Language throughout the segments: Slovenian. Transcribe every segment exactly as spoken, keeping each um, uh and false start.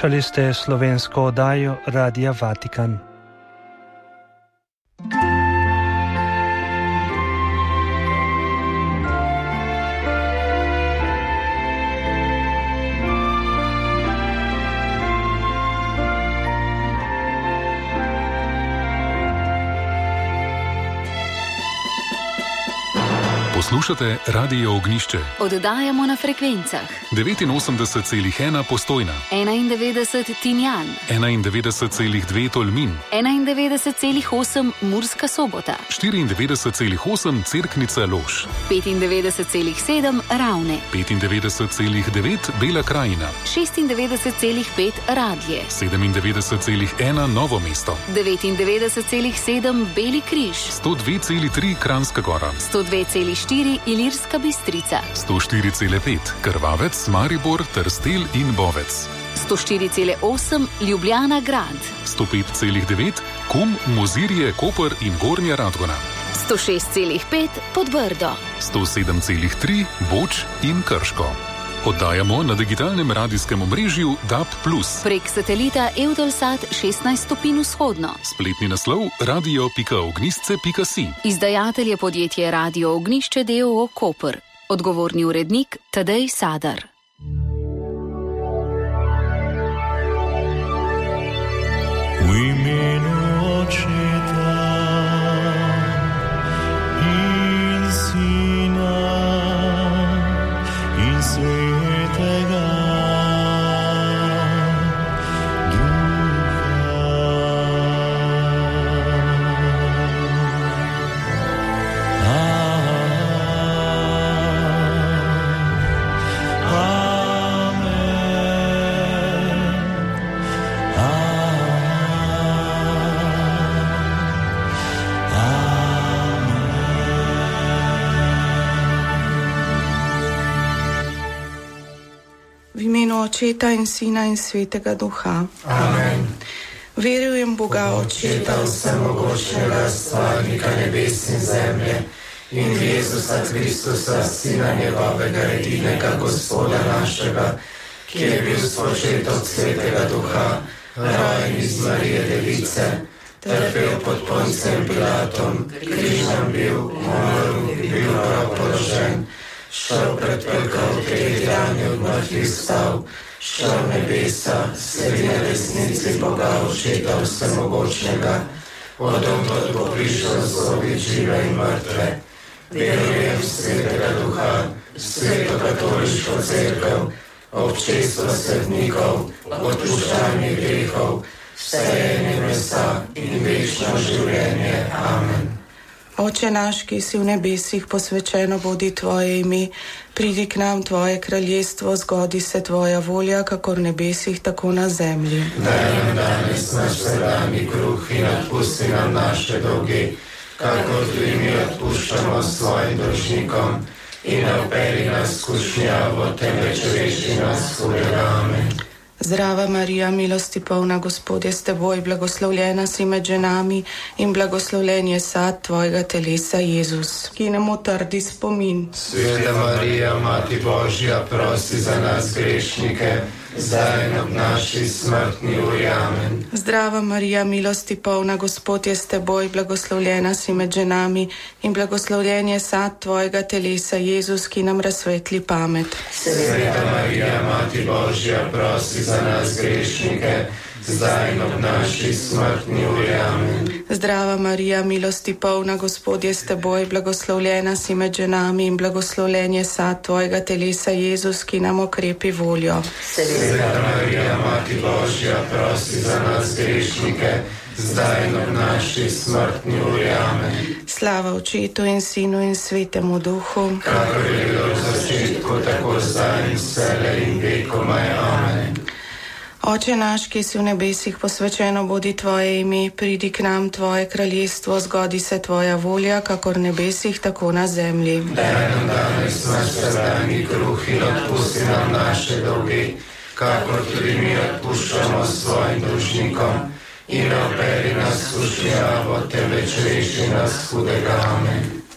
Poslušali ste slovensko oddajo Radia Vatikan. Poslušate Radio Ognjišče. Oddajamo na frekvencah devetinosemdeset celih ena Postojna, enaindevetdeset Tinjan, enaindevetdeset celih dve Tolmin, enaindevetdeset celih osem Murska Sobota, štiriindevetdeset celih osem Cerknica Lož, petindevetdeset celih sedem Ravne, petindevetdeset celih devet Bela Krajina, šestindevetdeset celih pet Radlje, sedemindevetdeset celih ena Novo mesto, devetindevetdeset celih sedem Beli križ, sto dve celih tri Kranjska Gora, sto dve celih štiri Ilirska Bistrica, sto štiri celih pet Krvavec, Maribor, Trstelj in Bovec, sto štiri celih osem Ljubljana Grad, sto pet celih devet Kum, Mozirje, Koper in Gornja Radgona, sto šest celih pet Podbrdo, sto sedem celih tri Boč in Krško. Oddajamo na digitalnem radijskem omrežju D A B plus. Prek satelita Eutelsat šestnajst stopinj vzhodno. Spletni naslov radio pika ognjišče pika si. Izdajatelj je podjetje Radio Ognjišče d. o. o. Koper. Odgovorni urednik Tadej Sadar. V imenu Očeta in Sina in Svetega Duha. V imenu Očeta in Sina in Svetega Duha. Amen. Verujem Boga Očeta vsemogočnega, stvarnika nebes in zemlje, in v Jezusa Kristusa, Sina njegovega, edinega Gospoda našega, ki je bil spočet od Svetega Duha, rojen iz Marije Device, trpel pod Poncem Pilatom, križem bil, umrl, bil prav položen, šel pred pekel, tretji dan je od mrtvih vstal, šel v nebesa, sedi na desnici Boga Očeta vsemogočnega, odtod bo prišel sodit žive in mrtve. Verujem v Svetega Duha, Sveto katoliško cerkev, občestvo svetnikov, odpuščanje grehov, vsejenje mesa in večno življenje. Amen. Oče naš, ki si v nebesih, posvečeno bodi tvoje ime, pridi k nam tvoje kraljestvo, zgodi se tvoja volja, kakor v nebesih, tako na zemlji. Daj nam danes naš vsakdanji kruh in odpusti nam naše dolge, kakor tudi mi odpuščamo svojim dolžnikom, in ne vpelji nas v skušnjavo, temveč reši nas hudega. Amen. Zdrava Marija, milosti polna, Gospod je s teboj, blagoslovljena si med ženami in blagoslovljen je sad tvojega telesa, Jezus, ki nam utrdi spomin. Sveta Marija, Mati Božja, prosi za nas grešnike, zdaj in ob naši smrtni uri. Amen. Zdrava Marija, milosti polna, Gospod je s teboj, blagoslovljena si med ženami in blagoslovljen je sad tvojega telesa, Jezus, ki nam razsvetli pamet. Sveta Marija, Mati Božja, prosi za nas grešnike, zdaj in ob naši smrtni uri. Amen. Zdrava Marija, milosti polna, Gospod je s teboj, blagoslovljena si med ženami in blagoslovljen je sad tvojega telesa, Jezus, ki nam okrepi voljo. Sveta Marija, Mati Božja, prosi za nas grešnike, zdaj in ob naši smrtni uri. Amen. Slava Očetu in Sinu in Svetemu Duhu, kakor je bilo v začetku, tako zdaj in vselej in vekomaj. Amen. Oče naš, ki si v nebesih, posvečeno bodi tvoje ime, pridi k nam tvoje kraljestvo, zgodi se tvoja volja, kakor v nebesih, tako na zemlji. Daj nam danes naš vsakdanji kruh in odpusti nam naše dolge, kakor tudi mi odpuščamo svojim dolžnikom, in ne vpelji nas v skušnjavo, temveč reši nas hudega. Amen.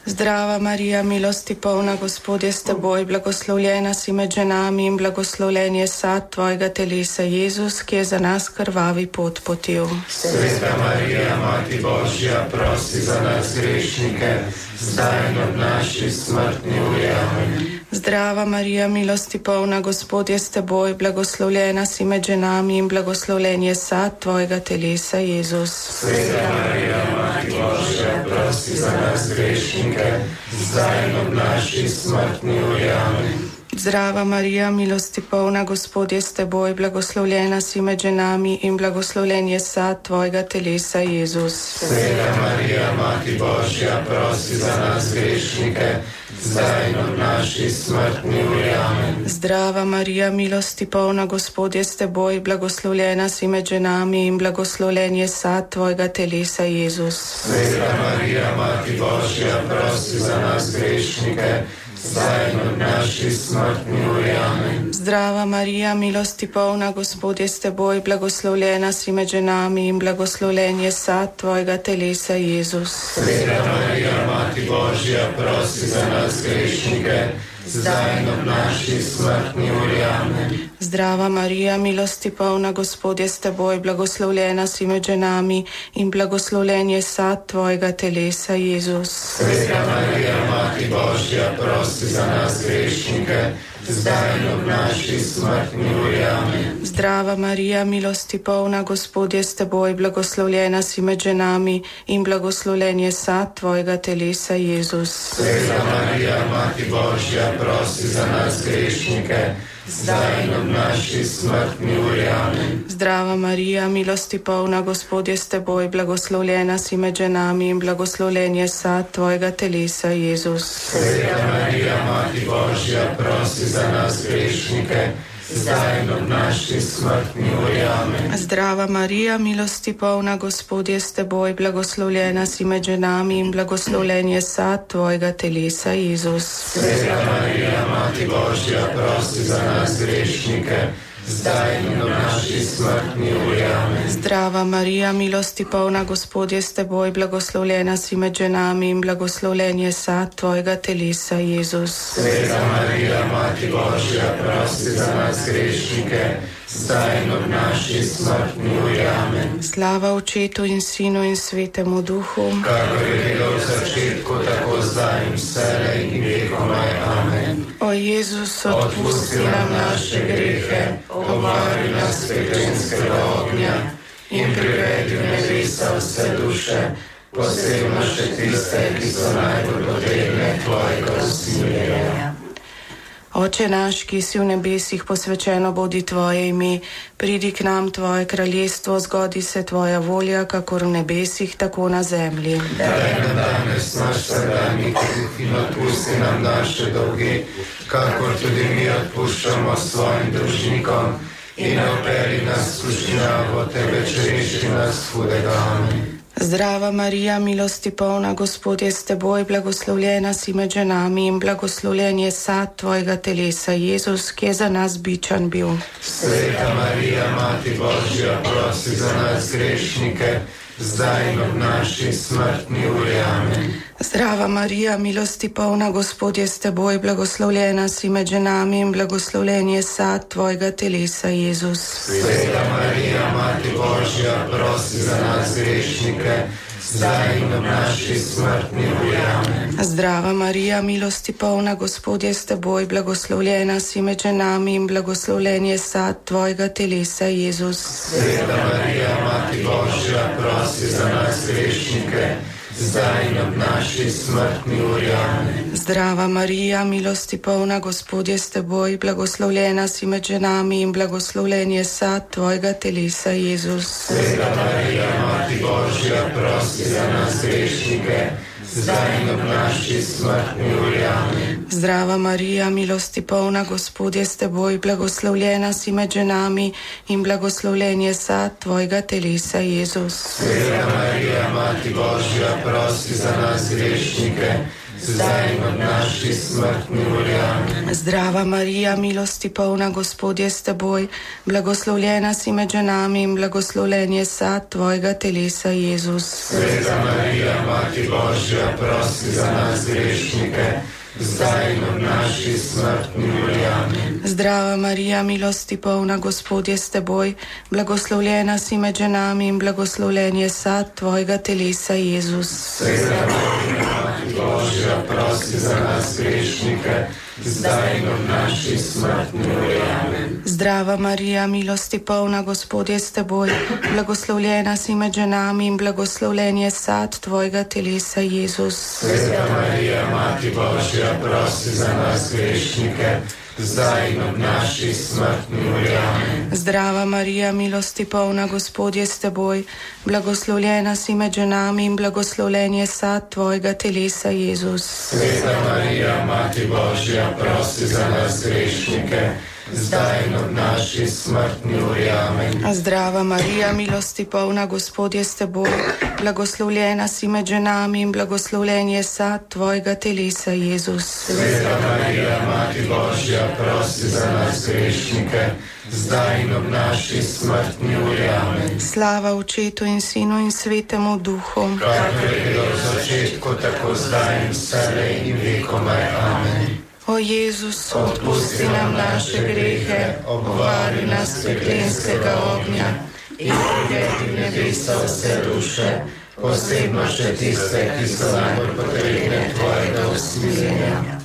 Zdrava Marija, milosti polna, Gospod je s teboj, blagoslovljena si med ženami in blagoslovljen je sad tvojega telesa, Jezus, ki je za nas krvavi pot potil. Sveta Marija, Mati Božja, prosi za nas grešnike, zdaj in ob naši smrtni uri. Amen. Zdrava Marija, milosti polna, Gospod je s teboj, blagoslovljena si med ženami in blagoslovljen je sad tvojega telesa, Jezus. Sveta Marija, Mati Božja, prosi za nas grešnike, zdaj in ob naši smrtni uri. Amen. Zdrava Marija, milosti polna, Gospod je s teboj, blagoslovljena si med ženami in blagoslovljen je sad tvojega telesa, Jezus. Sveta Marija, Mati Božja, prosi za nas grešnike, zdaj in ob naši smrtni uri. Amen. Zdrava Marija, milosti polna, Gospod je s teboj, blagoslovljena si med ženami in blagoslovljen je sad tvojega telesa, Jezus. Sveta Marija, Mati Božja, prosi za nas grešnike, zdaj in ob naši smrtni uri. Amen. Zdrava Marija, milosti polna, Gospod je s teboj, blagoslovljena si med ženami in blagoslovljen je sad tvojega telesa, Jezus. Sveta Marija, Mati Božja, prosi za nas grešnike, zdaj in ob naši smrtni uri. Amen. Zdrava Marija, milosti polna, Gospod je s teboj, blagoslovljena si med ženami in blagoslovljen je sad tvojega telesa, Jezus. Sveta Marija, Mati Božja, prosi za nas grešnike, zdaj in ob naši smrtni uri. Amen. Zdrava Marija, milosti polna, Gospod je s teboj, blagoslovljena si med ženami in blagoslovljen je sad tvojega telesa, Jezus. Sveta Marija, Mati Božja, prosi za nas grešnike, zdaj in ob naši smrtni uri. Amen. Zdrava Marija, milosti polna, Gospod je s teboj, blagoslovljena si med ženami in blagoslovljen je sad tvojega telesa, Jezus. Sveta Marija, Mati Božja, prosi za nas grešnike, zdaj in ob naši smrtni uri. Amen. Zdrava Marija, milosti polna, Gospod je s teboj, blagoslovljena si med ženami in blagoslovljen je sad tvojega telesa, Jezus. Sveta Marija, Mati Božja, prosi za nas grešnike, zdaj in ob naši smrtni uri. Amen. Zdrava Marija, milosti polna, Gospod je s teboj, blagoslovljena si med ženami in blagoslovljen je sad tvojega telesa, Jezus. Sveta Marija, Mati Božja, prosi za nas grešnike, zdaj in ob naši smrtni uri. Amen. Slava Očetu in Sinu in Svetemu Duhu, kakor je bilo v začetku, tako zdaj in vselej in vekomaj. Amen. O Jezus, Odpusti nam naše grehe, obvari nas pekljenskega ognja in privedi v nebesa vse duše, posebno še tiste, ki so najbolj potrebne tvojega usmiljenja. Oče naš, ki si v nebesih, posvečeno bodi tvoje ime, pridi k nam tvoje kraljestvo, zgodi se tvoja volja, kakor v nebesih, tako na zemlji. Daj nam danes naš vsakdanji kruh in odpusti nam naše dolge, kakor tudi mi odpuščamo svojim dolžnikom, in ne vpelji nas v skušnjavo, temveč reši nas hudega. Amen. Zdrava Marija, milosti polna, Gospod je s teboj, blagoslovljena si med ženami in blagoslovljen je sad tvojega telesa, Jezus, ki je za nas bičan bil. Sveta Marija, Mati Božja, prosi za nas grešnike, zdaj in ob naši smrtni uri. Amen. Zdrava Marija, milosti polna, Gospod je s teboj, blagoslovljena si med ženami in blagoslovljen je sad tvojega telesa, Jezus. Sveta Marija, Mati Božja, prosi za nas grešnike, zdaj in ob naši smrtni uri. Amen. Zdrava Marija, milosti polna, Gospod je s teboj, blagoslovljena si med ženami in blagoslovljen je sad tvojega telesa, Jezus. Sveta Marija, Mati Božja, prosi za nas grešnike, zdaj in ob naši smrtni uri. Amen. Zdrava Marija, milosti polna, Gospod je s teboj, blagoslovljena si med ženami in blagoslovljen je sad tvojega telesa, Jezus. Sveta Marija, Mati Božja, prosi za nas grešnike, zdaj in ob naši smrtni uri. Amen. Zdrava Marija, milosti polna, Gospod je s teboj, blagoslovljena si med ženami in blagoslovljen je sad tvojega telesa, Jezus. Sveta Marija, Mati Božja, prosi za nas grešnike, zdaj in ob naši smrtni uri. Amen. Zdrava Marija, milosti polna, Gospod je s teboj, blagoslovljena si med ženami in blagoslovljen je sad tvojega telesa, Jezus. Sveta Marija, Mati Božja, prosi za nas grešnike, zdaj in ob naši smrtni uri. Amen. Zdrava Marija, milosti polna, Gospod je s teboj, blagoslovljena si med ženami in blagoslovljen je sad tvojega telesa, Jezus. Sveta Marija, Mati Božja, prosi za nas grešnike, zdaj in ob naši smrtni uri. Amen. Zdrava Marija, milosti polna, Gospod je s teboj, blagoslovljena si med ženami in blagoslovljen je sad tvojega telesa, Jezus. Sveta Marija, Mati Božja, prosi za nas grešnike, zdaj in ob naši smrtni uri. Amen. Zdrava Marija, milosti polna, Gospod je s teboj, blagoslovljena si med ženami in blagoslovljen je sad tvojega telesa, Jezus. Sveta Marija, Mati Božja, prosi za nas grešnike, zdaj in ob naši smrtni uri. Amen. Zdrava Marija, milosti polna, Gospod je s teboj, blagoslovljena si med ženami in blagoslovljen je sad tvojega telesa, Jezus. Sveta Marija, Mati Božja, prosi za nas grešnike, zdaj in ob naši smrtni uri. Amen. Slava Očetu in Sinu in Svetemu Duhu, kakor je bilo v začetku, tako zdaj in vselej in vekomaj. Amen. O Jezus, Odpusti nam naše grehe, obvari nas peklenskega ognja in privedi v nebesa vse duše, posebno še tiste, ki so najbolj potrebne tvojega usmiljenja.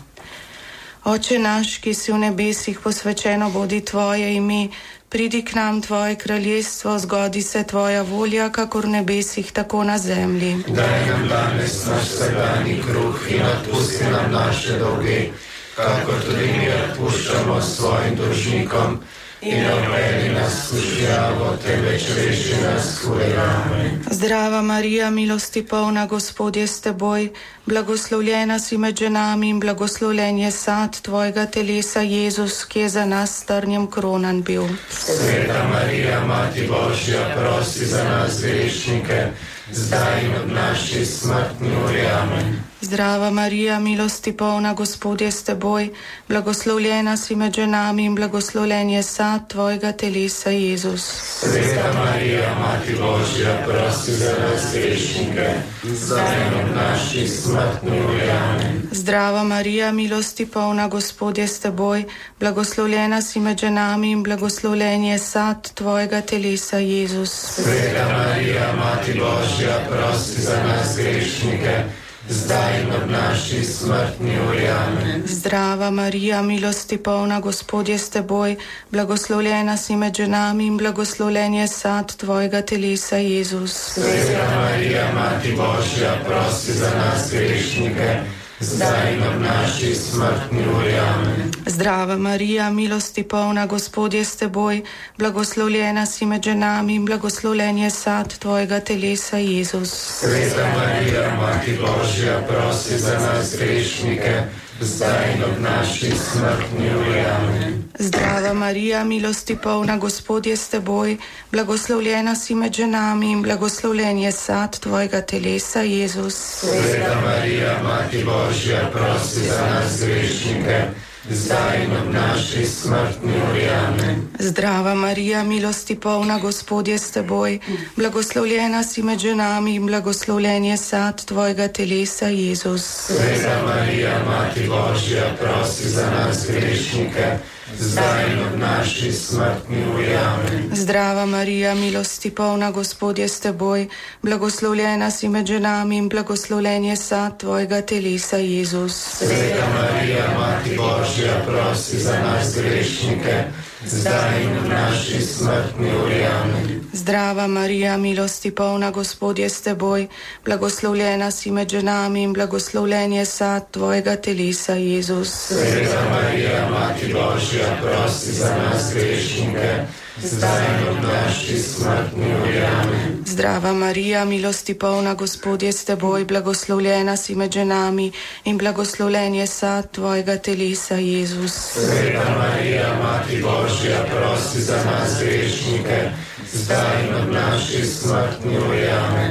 Oče naš, ki si v nebesih, posvečeno bodi tvoje ime, pridi k nam tvoje kraljestvo, zgodi se tvoja volja, kakor v nebesih, tako na zemlji. Daj nam danes naš vsakdanji kruh in odpusti nam naše dolge, kakor tudi mi odpuščamo svojim dolžnikom, in ne uvedi nas v skušnjavo, temveč reši nas hudega. Amen. Zdrava Marija, milosti polna, Gospod je s teboj, blagoslovljena si med ženami in blagoslovljen je sad tvojega telesa, Jezus, ki je za nas s trnjem kronan bil. Sveta Marija, Mati Božja, prosi za nas grešnike, zdaj in ob naši smrtni uri. Amen. Zdrava Marija, milosti polna, Gospod je s teboj, blagoslovljena si med ženami in blagoslovljen je sad tvojega telesa, Jezus. Sveta Marija, Mati Božja, prosi za nas grešnike, zdaj in ob naši smrtni uri. Amen. Zdrava Marija, milosti polna, Gospod je s teboj, blagoslovljena si med ženami in blagoslovljen je sad tvojega telesa, Jezus. Sveta Marija, Mati Božja, prosi za nas grešnike, zdaj in ob naši smrtni uri. Amen. Zdrava Marija, milosti polna, Gospod je s teboj, blagoslovljena si med ženami in blagoslovljen je sad tvojega telesa, Jezus. Sveta Marija, Mati Božja, prosi za nas grešnike, zdaj in ob naši smrtni uri. Amen. Zdrava Marija, milosti polna, Gospod je s teboj, blagoslovljena si med ženami in blagoslovljen je sad tvojega telesa, Jezus. Sveta Marija, Mati Božja, prosi za nas grešnike, zdaj in ob naši smrtni uri. Amen. Zdrava Marija, milosti polna, Gospod je s teboj, blagoslovljena si med ženami in blagoslovljen je sad tvojega telesa, Jezus. Sveta Marija, Mati Božja, prosi za nas grešnike, zdaj in ob naši smrtni uri. Amen. Zdrava Marija, milosti polna, Gospod je s teboj, blagoslovljena si med ženami in blagoslovljen je sad tvojega telesa, Jezus. Sveta Marija, Mati Božja, prosi za nas grešnike, zdaj in ob naši smrtni uri. Amen. Zdrava Marija, milosti polna, Gospod je s teboj, blagoslovljena si med ženami in blagoslovljen je sad tvojega telesa, Jezus. Sveta Marija, Mati Božja, prosi za nas grešnike, zdaj in ob naši smrtni uri. Amen. Zdrava Marija, milosti polna, Gospod je s teboj, blagoslovljena si med ženami in blagoslovljen je sad tvojega telesa, Jezus. Sveta Marija, Mati Božja, prosi za nas grešnike, zdaj in ob naši smrtni uri. Amen. Zdrava Marija, milosti polna, Gospod je s teboj, blagoslovljena si med ženami in blagoslovljen je sad tvojega telesa, Jezus. Sveta Marija, Mati Božja, prosi za nas grešnike, zdaj in ob naši smrtni uri. Amen.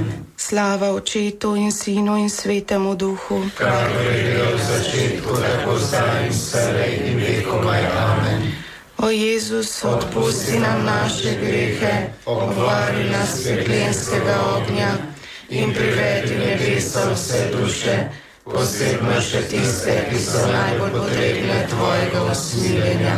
Slava Očetu in Sinu in Svetemu Duhu. Kakor je bilo v začetku, tako zdaj in vselej in vekomaj. Amen. O Jezus, odpusti nam naše grehe, obvari nas peklenskega ognja in privedi v nebeso vse duše, posebno še tiste, ki so najbolj potrebne tvojega usmiljenja.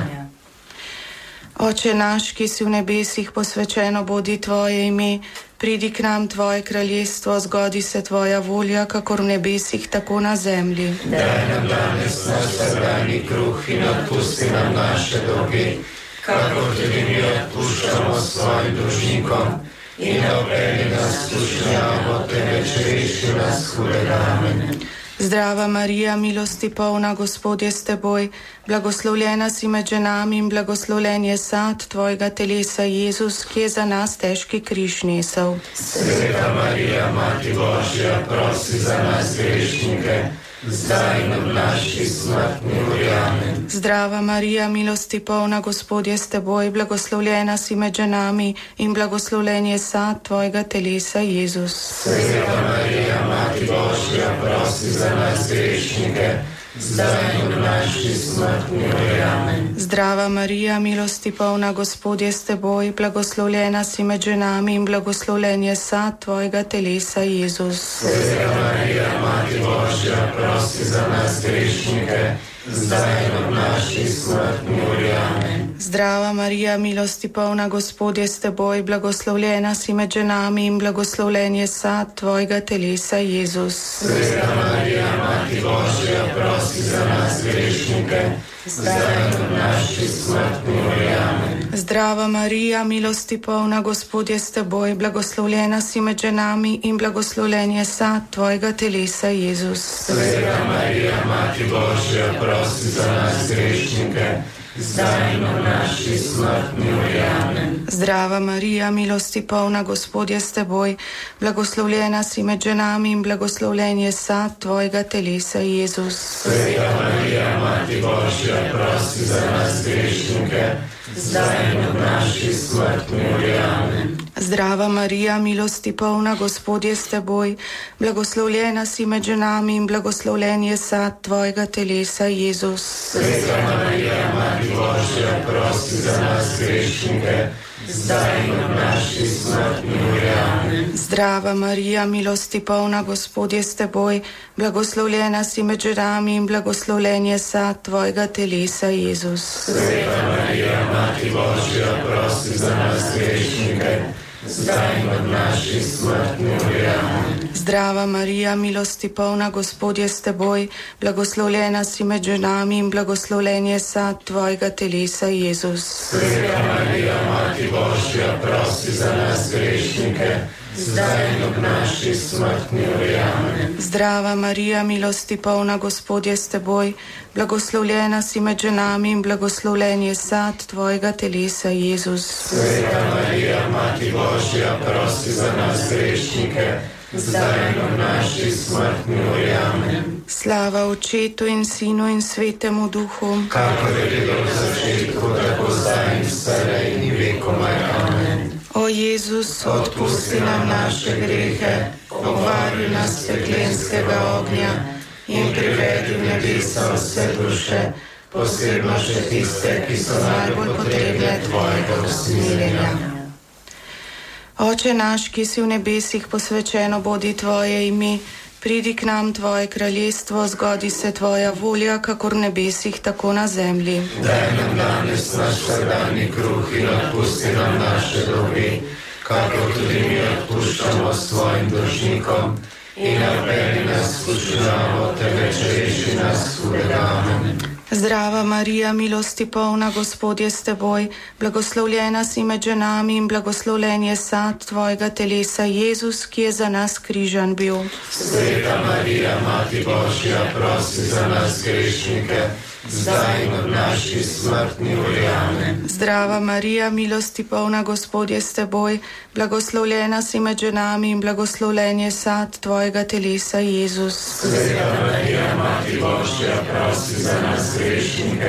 Oče naš, ki si v nebesih, posvečeno bodi tvoje ime, pridi k nam tvoje kraljestvo, zgodi se tvoja volja, kakor v nebesih, tako na zemlji. Daj nam danes naš vsakdanji kruh in odpusti nam naše dolge, kakor tudi mi odpuščamo svojim dolžnikom, in ne vpelji nas v skušnjavo, temveč reši nas hudega. Amen. Zdrava Marija, milosti polna, Gospod je s teboj, blagoslovljena si med ženami in blagoslovljen je sad tvojega telesa, Jezus, ki je za nas težki križ nesel. Sveta Marija, Mati Božja, prosi za nas grešnike, zdaj in v naši smrtni uri. Amen. Zdrava Marija, milosti polna, Gospod je s teboj, blagoslovljena si med ženami in blagoslovljen je sad tvojega telesa, Jezus. Sveta Marija, Mati Božja, prosi za nas grešnike, zdaj in v naši smrtni uri. Amen. Zdrava Marija, milosti polna, Gospod je s teboj, blagoslovljena si med ženami in blagoslovljen je sad tvojega telesa, Jezus. Sveta Marija, Mati Božja, prosi za nas grešnike, zdaj in v naši smrtni uri. Amen. Zdrava Marija, milosti polna, Gospod je s teboj, blagoslovljena si med ženami in blagoslovljen je sad tvojega telesa, Jezus. Sveta Marija, Mati Božja, prosi za nas grešnike, zdaj in v naši smrtni uri. Amen. Zdrava Marija, milosti polna, Gospod je s teboj, blagoslovljena si med ženami in blagoslovljen je sad tvojega telesa, Jezus. Sveta Marija, Mati Božja, prosi za nas grešnike, zdaj in v naši smrtni uri. Amen. Zdrava Marija, milosti polna, Gospod je s teboj, blagoslovljena si med ženami in blagoslovljen je sad tvojega telesa, Jezus. Sveta Marija, Mati Božja, prosi za nas grešnike, zdaj in v naši smrtni uri. Amen. Zdrava Marija, milosti polna, Gospod je s teboj, blagoslovljena si med ženami in blagoslovljen je sad tvojega telesa, Jezus. Sveta Marija, Mati Božja, prosi za nas grešnike, zdaj in v naši smrtni uri. Amen. Zdrava Marija, milosti polna, Gospod je s teboj, blagoslovljena si med ženami in blagoslovljen je sad tvojega telesa, Jezus. Sveta Marija, Mati Božja, prosi za nas grešnike, zdaj in v naši smrtni uri. Amen. Zdrava Marija, milosti polna, Gospod je s teboj, blagoslovljena si med ženami in blagoslovljen je sad tvojega telesa, Jezus. Sveta Marija, Mati Božja, prosi za nas grešnike, zdaj in v naši smrtni uri. Amen. Zdrava Marija, milosti polna, Gospod je s teboj, blagoslovljena si med ženami in blagoslovljen je sad tvojega telesa, Jezus. Sveta Marija, Mati Božja, prosi za nas grešnike, zdaj in v naši smrtni uri. Amen. Slava Očetu in Sinu in Svetemu Duhu. Kakor je bilo v začetku, tako zdaj in vselej in vekomaj. Amen. O Jezus, odpusti nam naše grehe, obvari nas peklenskega ognja in privedi v nebeso vse duše, posebno še tiste, ki so najbolj potrebne tvojega usmiljenja. Oče naš, ki si v nebesih, posvečeno bodi tvoje ime, pridi k nam tvoje kraljestvo, zgodi se tvoja volja, kakor v nebesih, tako na zemlji. Daj nam danes naš vsakdanji kruh in odpusti nam naše dolge, kakor tudi mi odpuščamo svojim dolžnikom, in ne vpelji nas v skušnjavo, temveč reši nas hudega. Amen. Zdrava Marija, milosti polna, Gospod je s teboj, blagoslovljena si med ženami in blagoslovljen je sad tvojega telesa, Jezus, ki je za nas križan bil. Sveta Marija, Mati Božja, prosi za nas grešnike, zdaj in v naši smrtni uri. Amen. Zdrava Marija, milosti polna, Gospod je s teboj, blagoslovljena si med ženami in blagoslovljen je sad tvojega telesa, Jezus. Sveta Marija, Mati Božja, prosi za nas grešnike,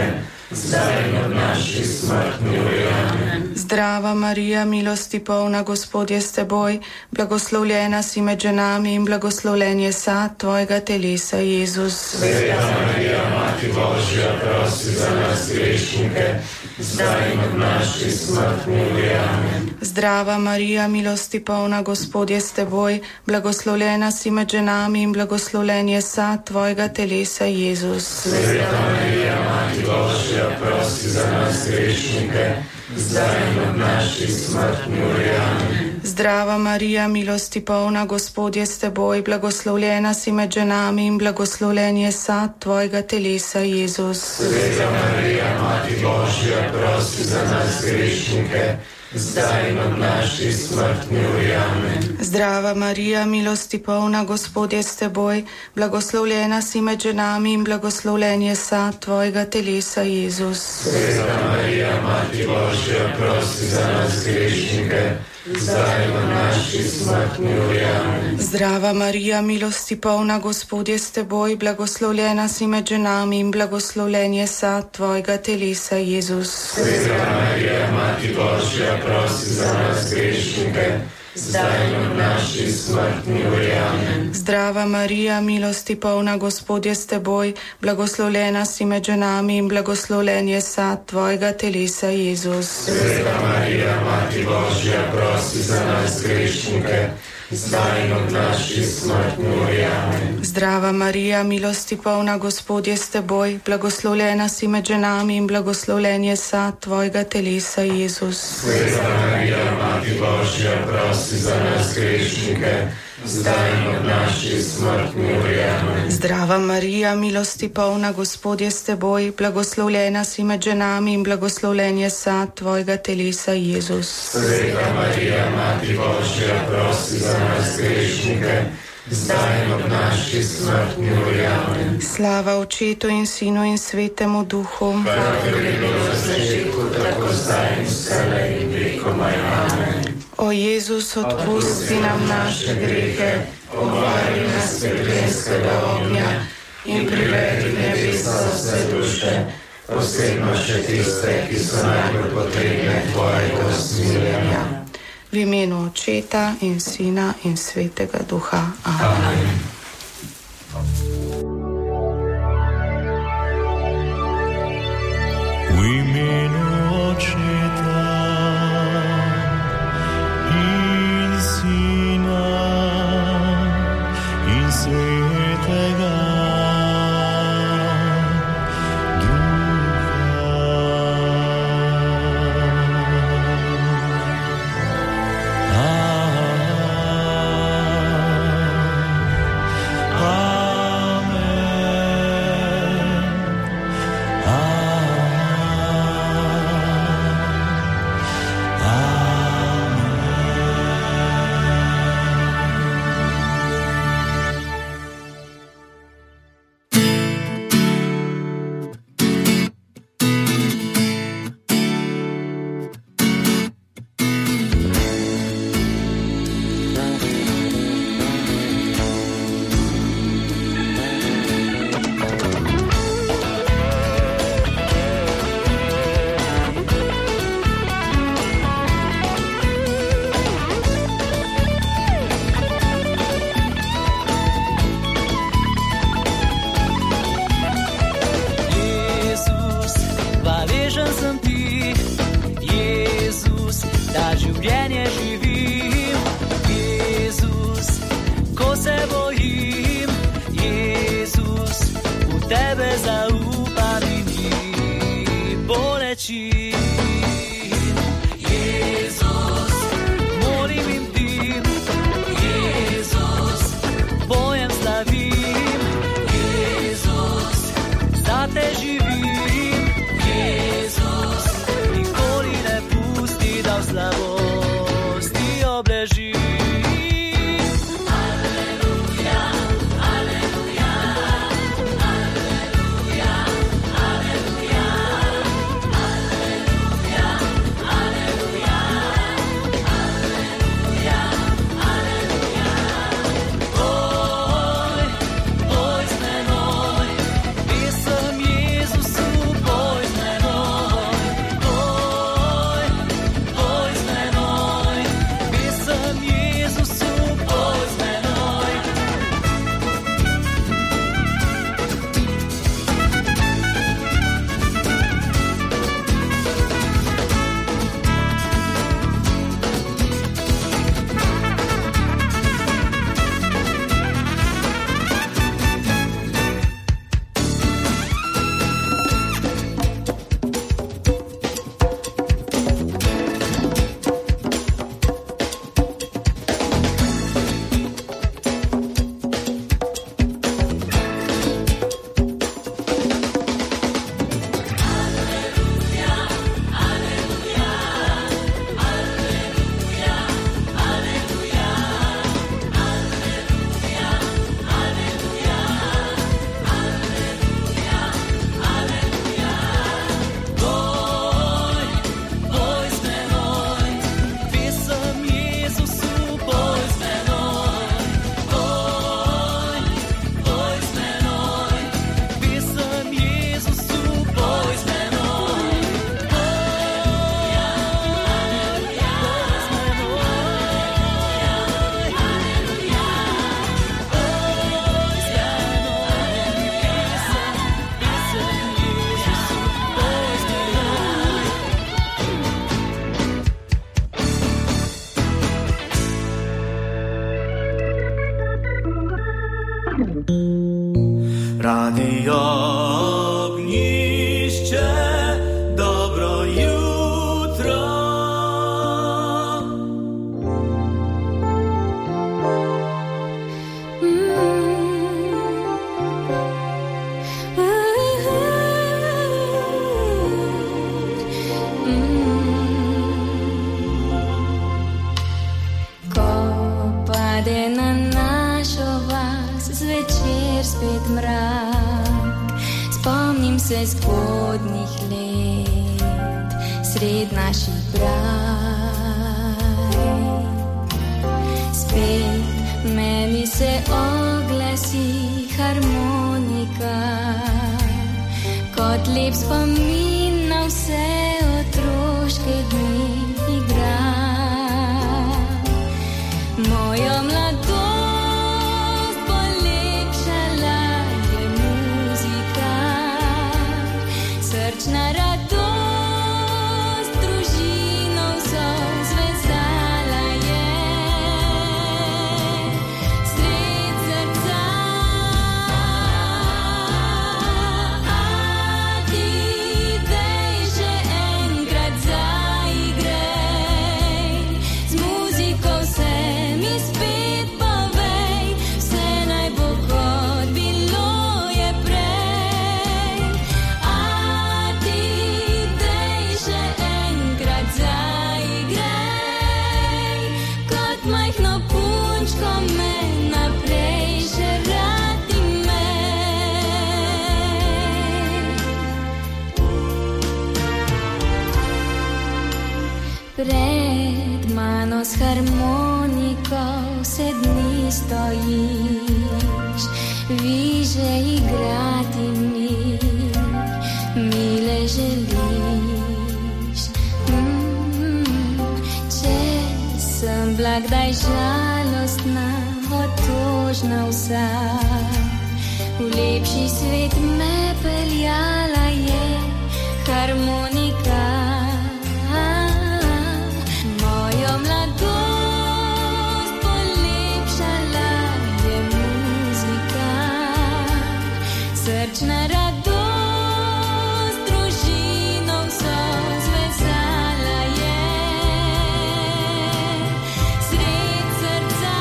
zdaj in ob naši smrtni uri. Amen. Zdrava Marija, milosti polna, Gospod je s teboj, blagoslovljena si med ženami in blagoslovljen je sad tvojega telesa, Jezus. Sveta Marija, Mati Božja, prosi za nas grešnike, zdaj in ob naši smrtni uri. Amen. Zdrava Marija, milosti polna, Gospod je s teboj, blagoslovljena si med ženami in blagoslovljen je sad tvojega telesa, Jezus. Sveta Marija, Mati Božja, prosi za nas grešnike, zdaj in ob naši smrtni uri. Amen. Zdrava Marija, milosti polna, Gospod je s teboj, blagoslovljena si med ženami in blagoslovljen je sad tvojega telesa, Jezus. Sveta Marija, Mati Božja, prosi za nas grešnike, zdaj in ob naši smrtni uri. Amen. Zdrava Marija, milosti polna, Gospod je s teboj, blagoslovljena si med ženami in blagoslovljen je sad tvojega telesa, Jezus. Sveta Marija, Mati Božja, prosi za nas grešnike, zdaj in ob naši smrtni uri. Amen. Zdrava Marija, milosti polna, Gospod je s teboj, blagoslovljena si med ženami in blagoslovljen je sad tvojega telesa, Jezus. Sveta Marija, Mati Božja, prosi za nas grešnike, zdaj in ob naši smrtni uri. Amen. Zdrava Marija, milosti polna, Gospod je s teboj, blagoslovljena si med ženami in blagoslovljen je sad tvojega telesa, Jezus. Sveta Marija, Mati Božja, prosi za nas grešnike, zdaj in ob naši smrtni uri. Amen. Zdrava Marija, milosti polna, Gospod je s teboj, blagoslovljena si med ženami in blagoslovljen je sad tvojega telesa, Jezus. Sveta Marija, Mati Božja, prosi za nas grešnike, zdaj in ob naši smrtni uri. Amen. Zdrava Marija, milosti polna, Gospod je s teboj, blagoslovljena si med ženami in blagoslovljen je sad tvojega telesa, Jezus. Sveta Marija, Mati Božja, prosi za nas grešnike, zdaj in ob naši smrtni uri. Amen. Slava Očetu in Sinu in Svetemu Duhu. Kakor je bilo v začetku, tako zdaj in vselej in vekomaj. Amen. O Jezus, odpusti nam naše grehe, obvari nas peklenskega ognja in privedi v nebesa vse duše, posebno še tiste, ki so najbolj potrebne tvojega usmiljenja. V imenu Očeta in Sina in Svetega Duha. Amen. Amen. V imenu Očeta in Sina in Svetega Boj z menoj, pade na našo vas zvečer spet mrak. Spomnim se spodnjih let, sred naših braj. Spet meni se oglasi harmonika, kot lep spomin na vse otroške dni igra. Mojo mladost polepšala je muzika, srčna radost družino vso zvezala je. Sred srca, a ti dej še enkrat zaigrej, z muziko vse mi spet povej, vse naj bo kot bilo je prej. A ti dej še enkrat zaigraj, kot majhno punčko me naprej še rad imej. Pred mano s harmoniko vse dni stojiš, viže igrati mi, mile želiš. Mm, če sem bila kdaj žalostna, otožna vsa, v lepši svet me peljala je harmonika. Mojo mladost polepšala je muzika, srčna radost družino vso zvezala je. Sred srca,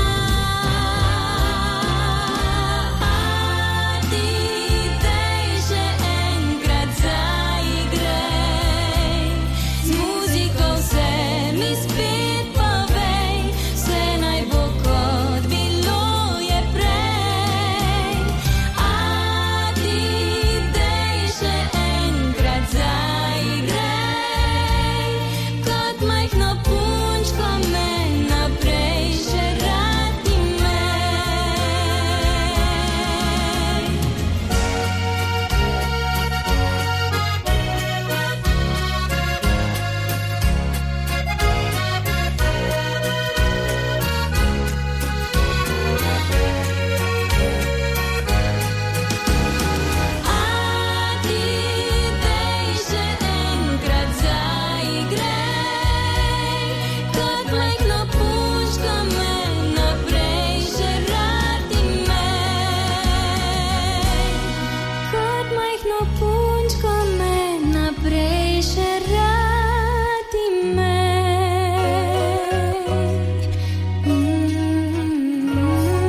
a ti dej še enkrat zaigraj, z muziko vse mi spet povej, vse naj bo kot bilo je prej. A ti dej še enkrat zaigraj, kot majhno punčko me naprej še rad imej. A ti dej še enkrat zaigraj, kot majhno punčko me naprej še rad imej. Kot majhno punčko me naprej še rad imej. Mm.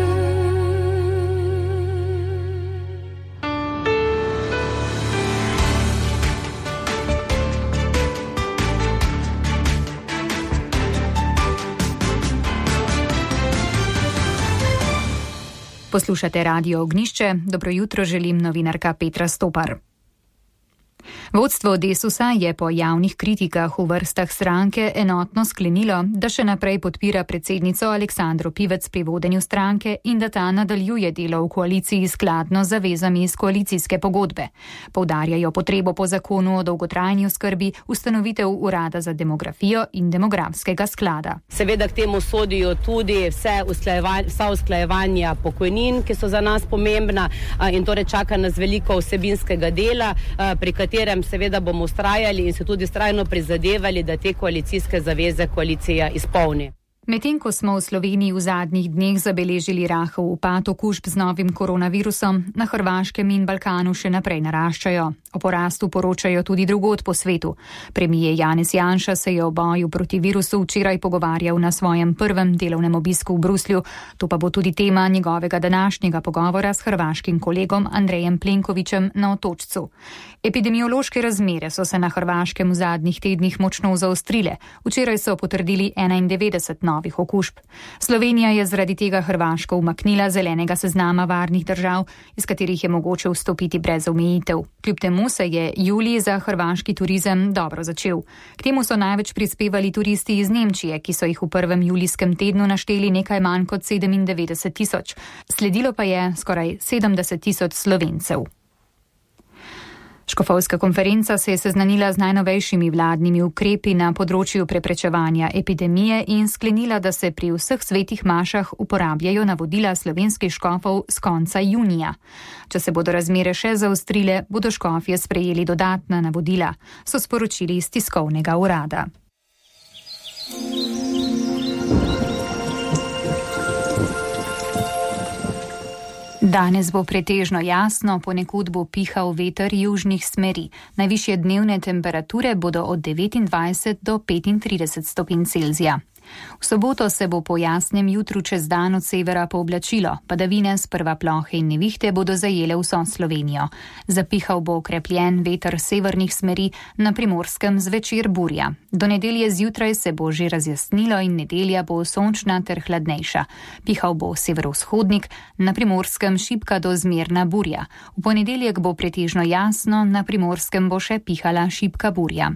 Poslušate Radio Ognišče, dobro jutro želim novinarka Petra Stopar. Vodstvo Desusa je po javnih kritikah v vrstah stranke enotno sklenilo, da še naprej podpira predsednico Aleksandro Pivec pri vodenju stranke in da ta nadaljuje delo v koaliciji skladno z zavezami iz koalicijske pogodbe. Poudarjajo potrebo po zakonu o dolgotrajni oskrbi, ustanovitev urada za demografijo in demografskega sklada. Seveda k temu sodijo tudi vse usklajevanja, vsa usklajevanja pokojnin, ki so za nas pomembna, in torej čaka nas veliko vsebinskega dela, pri katerem seveda bomo vztrajali in se tudi vztrajno prizadevali, da te koalicijske zaveze koalicija izpolni. Medtem ko smo v Sloveniji v zadnjih dneh zabeležili rahel upad okužb z novim koronavirusom, na Hrvaškem in Balkanu še naprej naraščajo. O porastu poročajo tudi drugod po svetu. Premijer Janez Janša se je o boju proti virusu včeraj pogovarjal na svojem prvem delovnem obisku v Bruslju. To pa bo tudi tema njegovega današnjega pogovora s hrvaškim kolegom Andrejem Plenkovićem na Otočcu. Epidemiološke razmere so se na Hrvaškem v zadnjih tednih močno zaostrile. Včeraj so potrdili enaindevetdeset novih okužb. Slovenija je zaradi tega Hrvaško umaknila zelenega seznama varnih držav, iz katerih je mogoče vstopiti brez omejitev. Kljub temu se je julij za hrvaški turizem dobro začel. K temu so največ prispevali turisti iz Nemčije, ki so jih v prvem julijskem tednu našteli nekaj manj kot sedemindevetdeset tisoč. Sledilo pa je skoraj sedemdeset tisoč Slovencev. Škofovska konferenca se je seznanila z najnovejšimi vladnimi ukrepi na področju preprečevanja epidemije in sklenila, da se pri vseh svetih mašah uporabljajo navodila slovenskih škofov z konca junija. Če se bodo razmere še zaostrile, bodo škofje sprejeli dodatna navodila, so sporočili iz tiskovnega urada. Danes bo pretežno jasno, ponekod bo pihal veter južnih smeri. Najvišje dnevne temperature bodo od devetindvajset do petintrideset stopinj Celzija. V soboto se bo po jasnem jutru čez dan od severa pooblačilo. Padavine, sprva plohe in nevihte, bodo zajele vso Slovenijo. Zapihal bo okrepljen veter severnih smeri, na Primorskem zvečer burja. Do nedelje zjutraj se bo že razjasnilo in nedelja bo sončna ter hladnejša. Pihal bo severovzhodnik, na Primorskem šibka do zmerna burja. V ponedeljek bo pretežno jasno, na Primorskem bo še pihala šibka burja.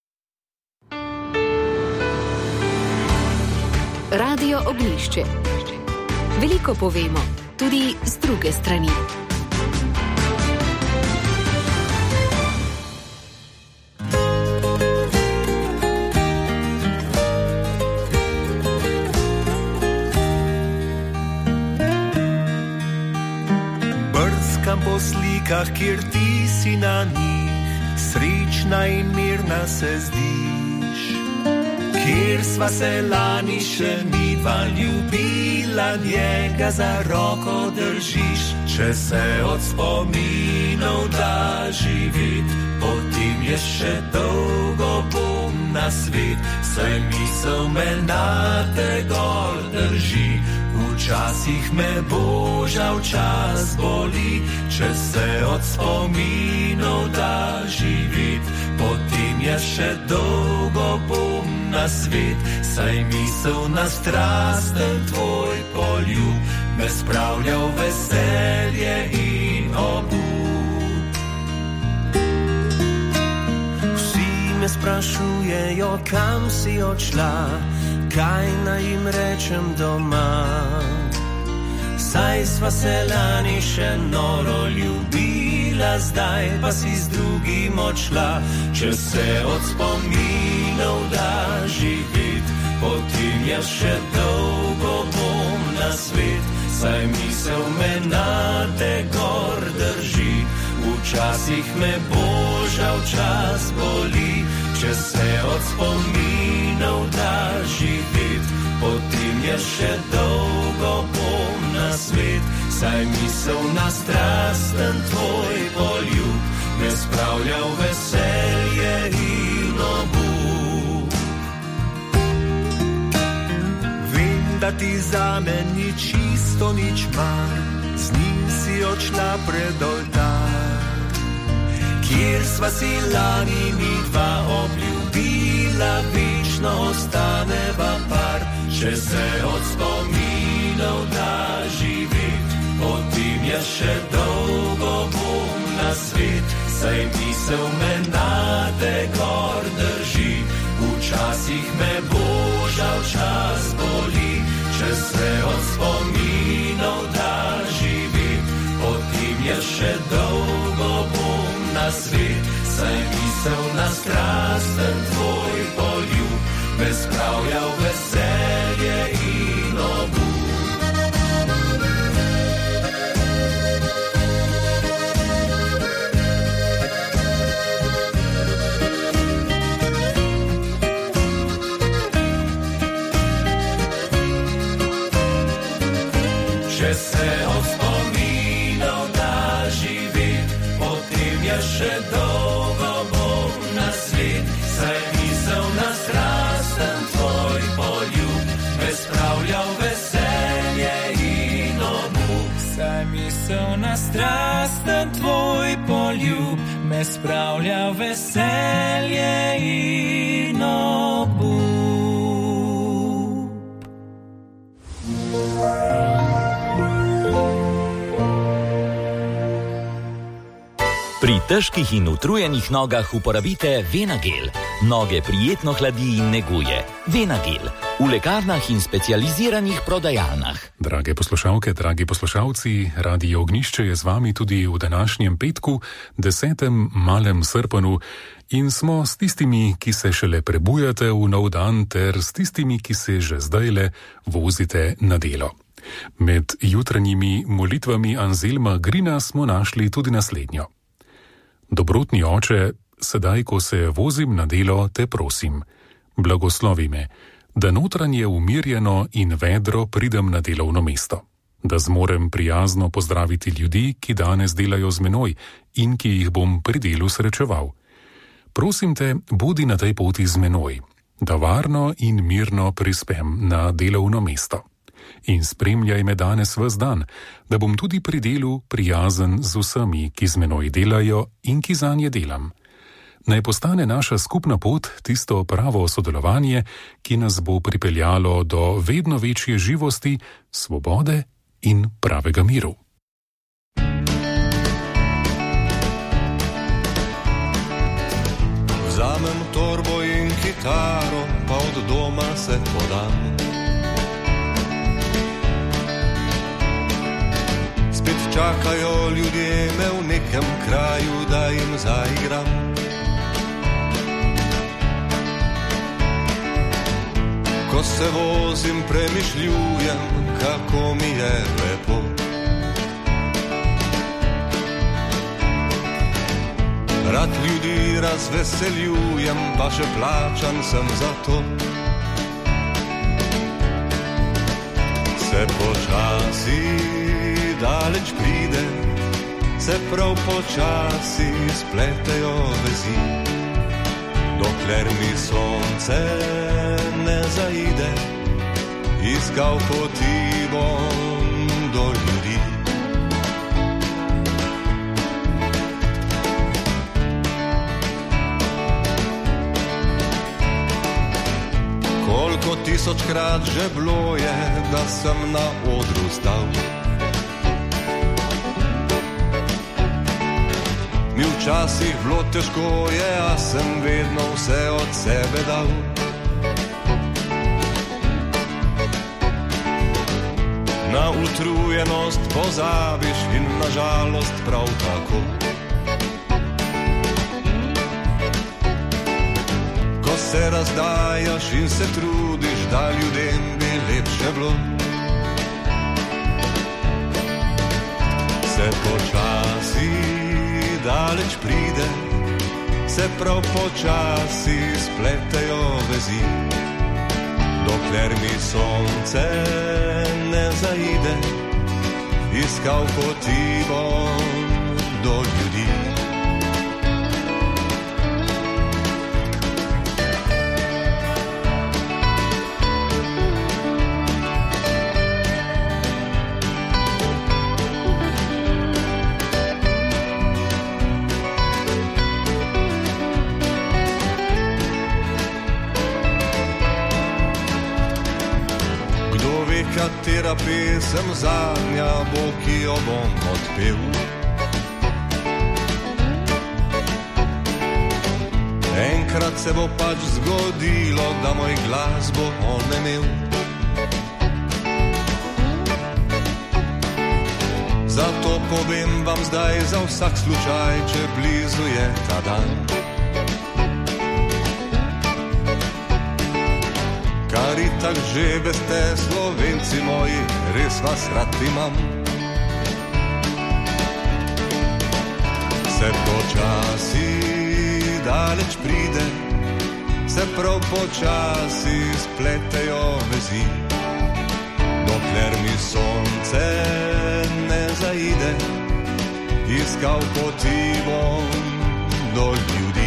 Radio Ognjišče. Veliko povemo, tudi z druge strani. Brskam po slikah, kjer ti si na njih, srečna in mirna se zdiš. Kjer sva se lani še midva ljubila, njega za roko držiš. Če se od spominov da živit, potem je še dolgo bom na svet. Saj misel me na te gor drži, včasih me boža včas boli. Če se od spominov da živit, potem je še dolgo bom na svet. Saj misel na strasten tvoj poljub me spravlja v veselje in obup. Vsi me sprašujejo, kam si odšla, kaj naj jim rečem doma. Saj sva se lani še noro ljubila, zdaj pa si z drugim odšla. Če se od spominov da živit, potem jaz še dolgo bom na svet. Saj misel me na te gor drži, včasih me boža včas boli. Če se od spominov da živit, potem jaz še dolgo bom na svet. Saj misel na strasten tvoj poljub me spravlja v veselje in obup. Vem, da ti zame ni čisto nič manj, z njim si odšla pred oltar, kjer sva si lani midva obljubila, večno ostaneva par. Če se od spominov da živit, potem jaz še dolgo bom na svet. Saj misel me na te gor drži, včasih me boža včas boli. Če se od spominov da živit, potem jaz še dolgo bom na svet. Saj misel na strasten tvoj poljub me spravlja v veselje in obup. Če se od spominov da živit, potem jaz še dolgo bom na svet. Saj misel na strasten tvoj poljub me spravlja v veselje in obup. Saj misel na strasten tvoj poljub me spravlja v veselje in obup. Pri težkih in utrujenih nogah uporabite Venagel. Noge prijetno hladi in neguje. Venagel. V lekarnah in specializiranih prodajalnah. Drage poslušalke, dragi poslušalci, Radio Ognjišče je z vami tudi v današnjem petku, desetem malem srpanu, in smo s tistimi, ki se šele prebujate v nov dan, ter s tistimi, ki se že zdajle vozite na delo. Med jutranjimi molitvami Anselma Grina smo našli tudi naslednjo. Dobrotni oče, sedaj, ko se vozim na delo, te prosim, blagoslovi me, da notranje umirjeno in vedro pridem na delovno mesto, da zmorem prijazno pozdraviti ljudi, ki danes delajo z menoj in ki jih bom pri delu srečeval. Prosim te, bodi na tej poti z menoj, da varno in mirno prispem na delovno mesto. In spremljaj me danes ves dan, da bom tudi pri delu prijazen z vsemi, ki z menoj delajo in ki zanje delam. Naj postane naša skupna pot tisto pravo sodelovanje, ki nas bo pripeljalo do vedno večje živosti, svobode in pravega miru. Vzamem torbo in kitaro, pa od doma se podam. Spet čakajo ljudje me v nekem kraju, da jim zaigram. Ko se vozim, premišljujem, kako mi je lepo. Rad ljudi razveseljujem, pa še plačan sem za to. Se počasi daleč pride, se prav počasi spletejo vezi. Dokler mi sonce ne zaide, iskal poti bom do ljudi. Koliko tisočkrat že bilo je, da sem na odru stal. Mi včasih bilo težko je, a sem vedno vse od sebe dal. Na utrujenost pozabiš in na žalost prav tako. Ko se razdajaš in se trudiš, da ljudem bi lepše bilo. Se počasi daleč pride, se prav počasi spletejo vezi. Dokler mi sonce ne zaide, iskal poti bom do ljudi. Katera pesem zadnja bo, ki jo bom odpel. Enkrat se bo pač zgodilo, da moj glas bo onemel. Zato povem vam zdaj za vsak slučaj, če blizu je ta dan. Kar itak že veste, Slovenci moji, res vas rad imam. Se počasi daleč pride, se prav počasi spletejo vezi. Dokler mi sonce ne zaide, iskal poti bom do ljudi.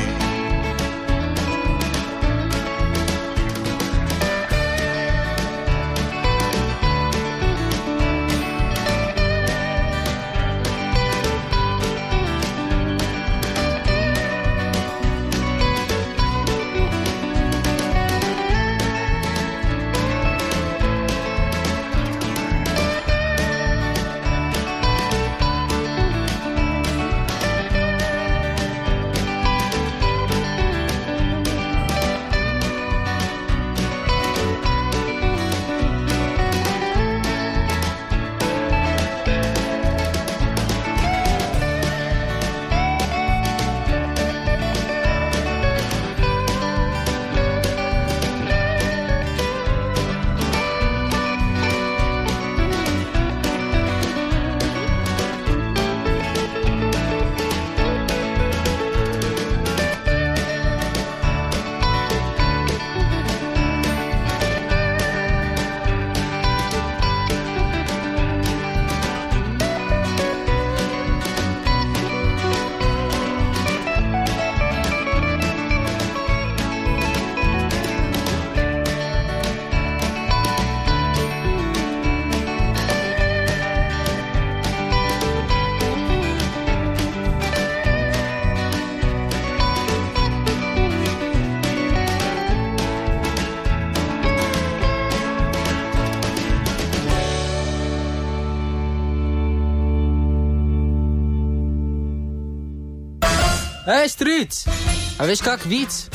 Ej, stric, a veš kak vic?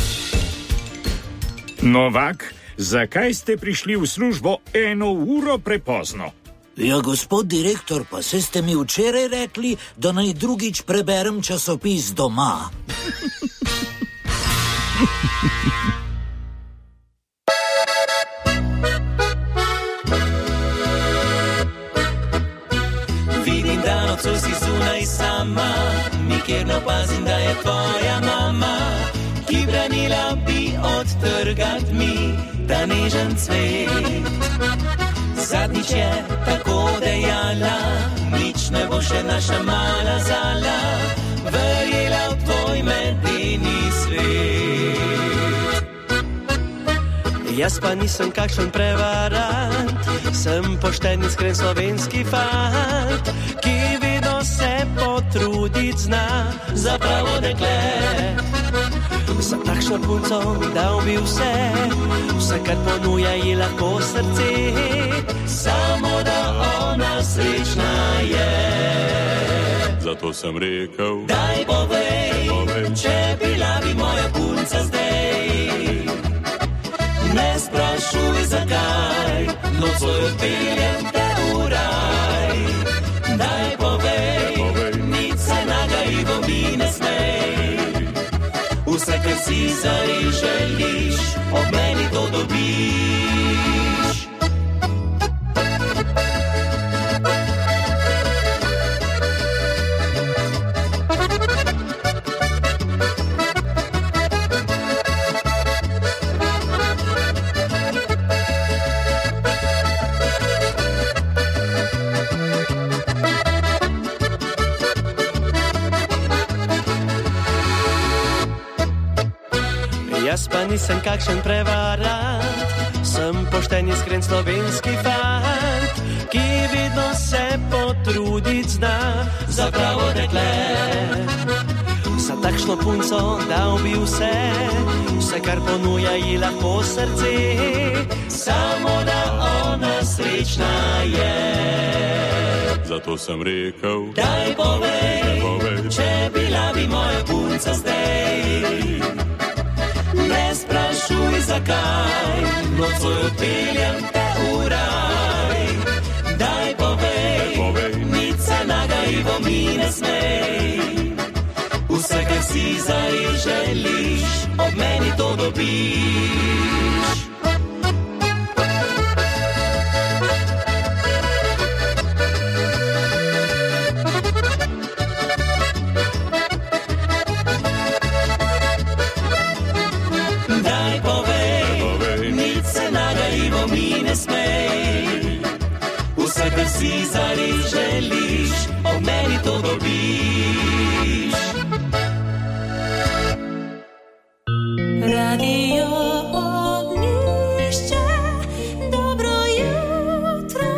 Novak, zakaj ste prišli v službo eno uro prepozno? Ja, gospod direktor, pa se ste mi včeraj rekli, da naj drugič preberem časopis doma. Vidim, da nocoj si zunaj sama, nikjer ne opazim, da je tvoja mama, ki branila bi odtrgat mi ta nežen cvet. Zadnjič je tako dejala, nič ne bo še naša mala zala, verjela v tvoj medeni svet. Jaz pa nisem kakšen prevarant, sem pošten iskren slovenski fant, ki vedno se potrudit zna za pravo dekle. Za takšno punco dal bi vse, vse kar ponuja ji lahko srce, samo da ona srečna je. Zato sem rekel, daj povej, povej, če bila bi moja punca zdaj. Ne sprašuj zakaj, nocoj odpeljem te v raj. Daj povej, povej, nič se nagajivo mi ne smej. Vse, kar si zares želiš, ob meni to dobiš. Jaz pa nisem kakšen prevarant, sem pošten iskren slovenski fant, ki vedno se potrudit zna za pravo dekle. Za takšno punco dal bi vse, vse kar ponuja ji lahko srce, samo da ona srečna je. Zato sem rekel, daj povej, povej, če bila bi moja punca zdaj. Ne sprašuj zakaj, nocoj odpeljem te v raj. Daj povej, povej, nič se nagajivo mi ne smej. Vse, kar si zares želiš, ob meni to dobiš. Vse, kar si zares želiš, ob meni to dobiš. Radio Ognjišče, dobro jutro.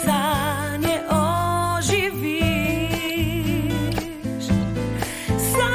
So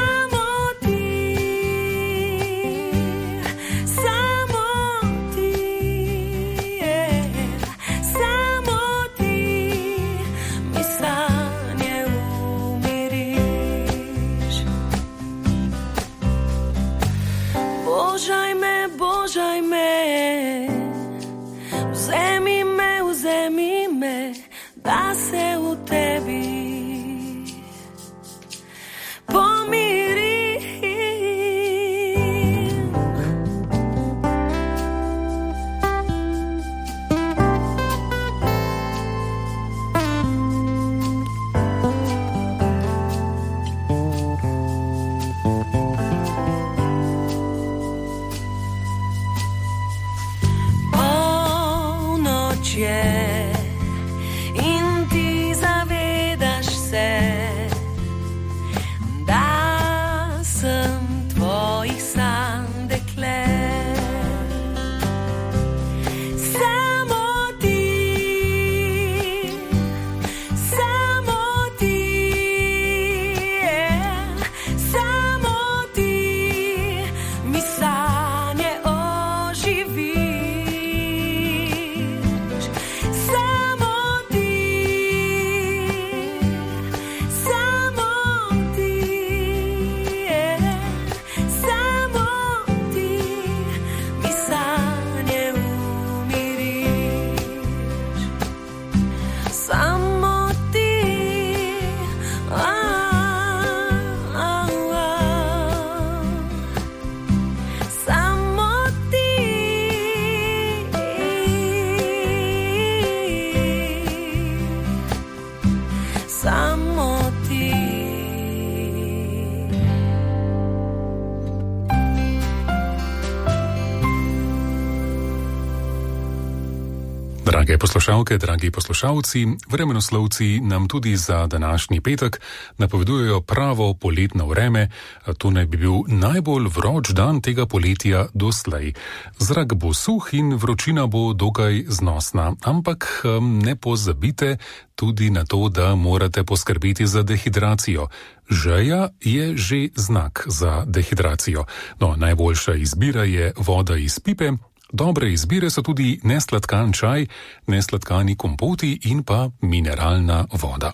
Drage poslušalke, dragi poslušalci, vremenoslovci nam tudi za današnji petek napovedujejo pravo poletno vreme. To naj bi bil najbolj vroč dan tega poletja doslej. Zrak bo suh in vročina bo dokaj znosna, ampak ne pozabite tudi na to, da morate poskrbeti za dehidracijo. Žeja je že znak za dehidracijo. No, najboljša izbira je voda iz pipe. Dobre izbire so tudi nesladkan čaj, nesladkani kompoti in pa mineralna voda.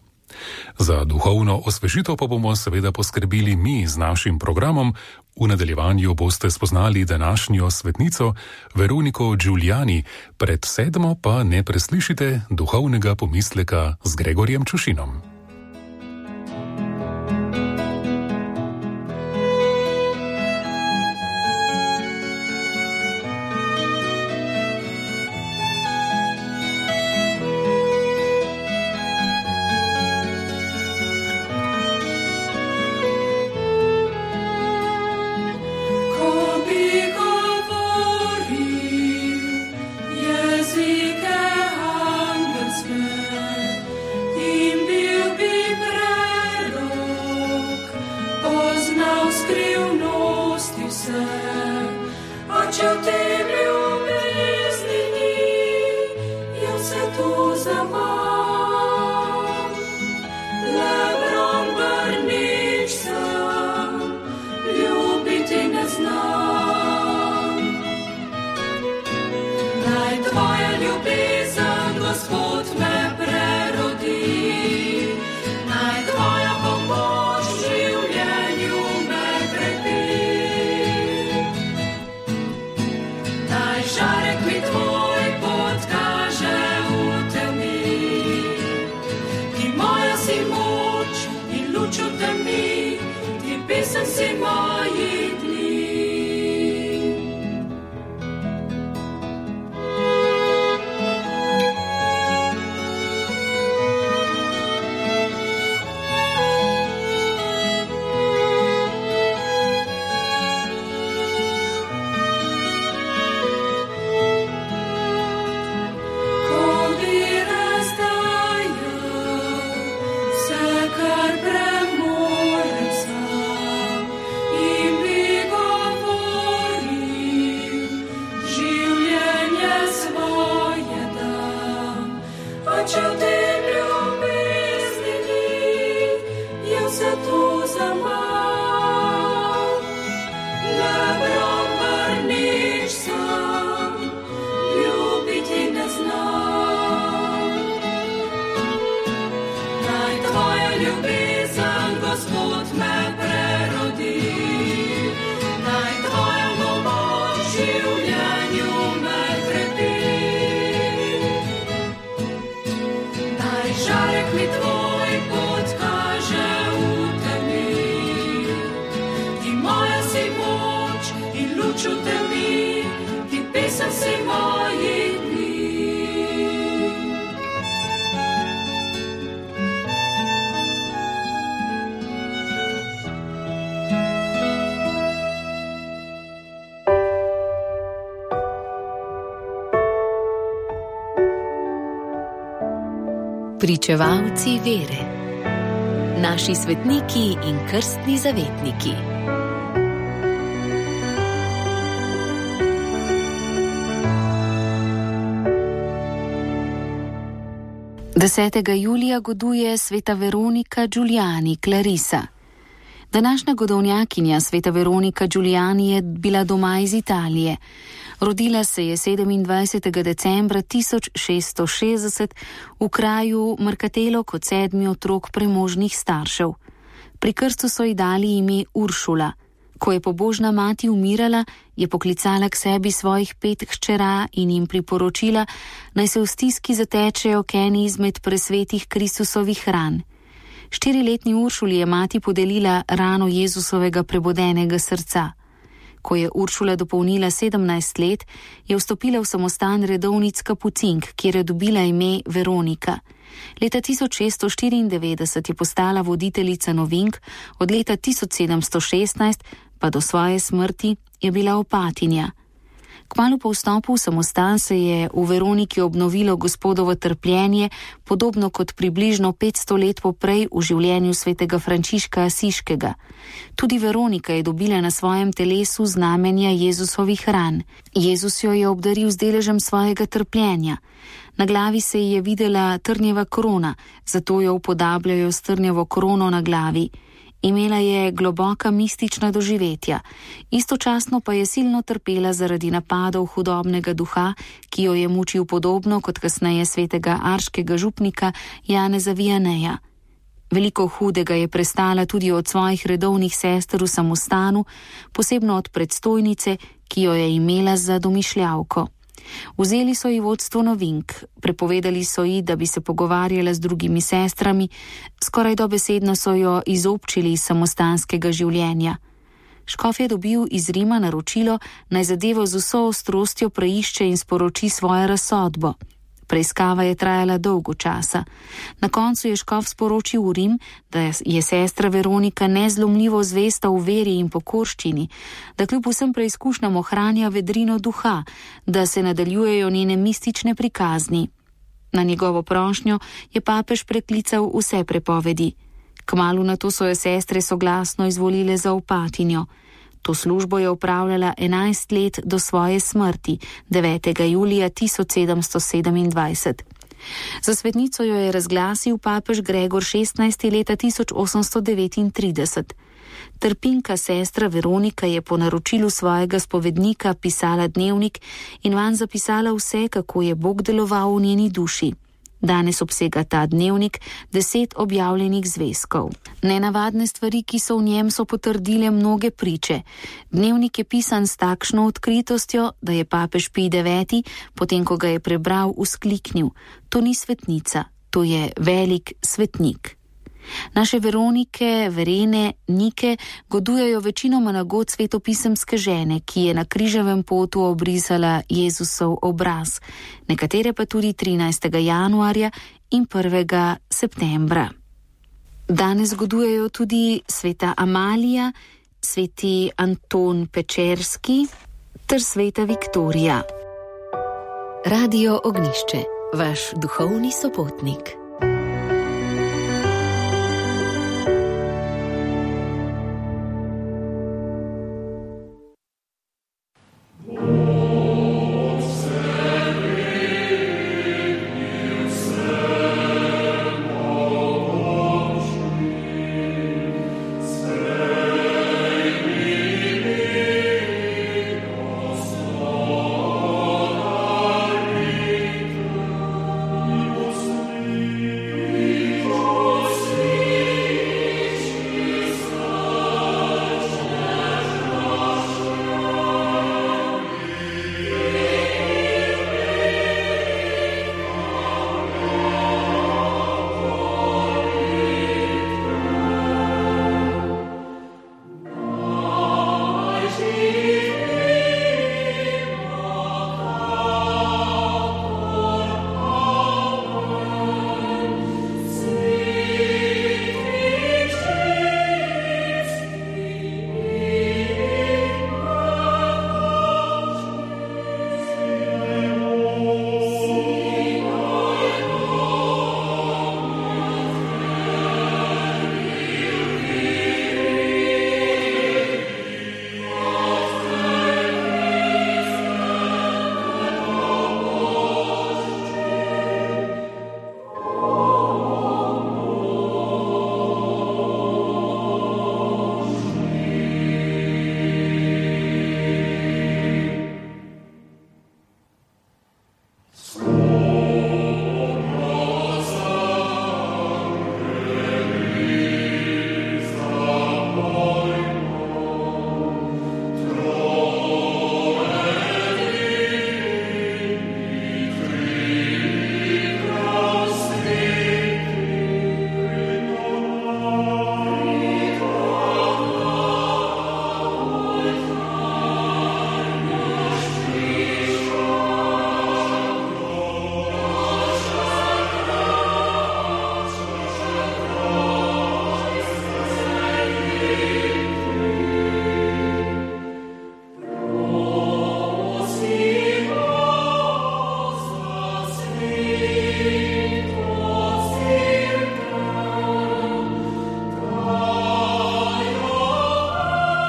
Za duhovno osvežitev pa bomo seveda poskrbeli mi z našim programom. V nadaljevanju boste spoznali današnjo svetnico Veroniko Giuliani, pred sedmo pa ne preslišite duhovnega pomisleka z Gregorjem Čušinom. Pričevalci vere. Naši svetniki in krstni zavetniki. desetega julija goduje sveta Veronika Giuliani Clarisa. Današnja godovnjakinja sveta Veronika Giuliani je bila doma iz Italije. Rodila se je sedemindvajsetega decembra tisoč šeststo šestdeset v kraju Mercatello kot sedmi otrok premožnih staršev. Pri krstu so ji dali ime Uršula. Ko je pobožna mati umirala, je poklicala k sebi svojih pet hčera in jim priporočila, naj se v stiski zatečejo k eni izmed presvetih Kristusovih ran. Štiriletni Uršuli je mati podelila rano Jezusovega prebodenega srca. Ko je Uršula dopolnila sedemnajst let, je vstopila v samostan redovnic Kapucink, kjer je dobila ime Veronika. Leta tisoč šeststo štiriindevetdeset je postala voditeljica novink, od leta tisoč sedemsto šestnajst pa do svoje smrti je bila opatinja. Kmalu po vstopu v samostan se je v Veroniki obnovilo Gospodovo trpljenje, podobno kot približno petsto let poprej v življenju svetega Frančiška Asiškega. Tudi Veronika je dobila na svojem telesu znamenja Jezusovih ran. Jezus jo je obdaril z deležem svojega trpljenja. Na glavi se ji je videla trnjeva krona, zato jo upodabljajo s trnjevo krono na glavi. Imela je globoka mistična doživetja, istočasno pa je silno trpela zaradi napadov hudobnega duha, ki jo je mučil podobno kot kasneje svetega arškega župnika Janeza Vianeja. Veliko hudega je prestala tudi od svojih redovnih sester v samostanu, posebno od predstojnice, ki jo je imela za domišljavko. Vzeli so ji vodstvo novink, prepovedali so ji, da bi se pogovarjala z drugimi sestrami, skoraj dobesedno so jo izobčili iz samostanskega življenja. Škof je dobil iz Rima naročilo, naj zadevo z vso ostrostjo preišče in sporoči svojo razsodbo. Preiskava je trajala dolgo časa. Na koncu je škof sporočil v Rim, da je sestra Veronika nezlomljivo zvesta v veri in pokorščini, da kljub vsem preizkušnjam ohranja vedrino duha, da se nadaljujejo njene mistične prikazni. Na njegovo prošnjo je papež preklical vse prepovedi. Kmalu nato so jo sestre soglasno izvolile za opatinjo. To službo je opravljala enajst let do svoje smrti, devetega julija tisoč sedemsto sedemindvajset. Za svetnico jo je razglasil papež Gregor šestnajsti leta tisoč osemsto devetintrideset. Trpinka sestra Veronika je po naročilu svojega spovednika pisala dnevnik in vanj zapisala vse, kako je Bog deloval v njeni duši. Danes obsega ta dnevnik deset objavljenih zvezkov. Nenavadne stvari, ki so v njem, so potrdile mnoge priče. Dnevnik je pisan s takšno odkritostjo, da je papež Pij deveti, potem ko ga je prebral, vzkliknil: to ni svetnica, to je velik svetnik. Naše Veronike, Verene, Nike godujejo večinoma na god svetopisemske žene, ki je na križevem potu obrisala Jezusov obraz, nekatere pa tudi trinajstega januarja in prvega septembra. Danes godujejo tudi sveta Amalija, sveti Anton Pečerski ter sveta Viktorija. Radio Ognjišče, vaš duhovni sopotnik.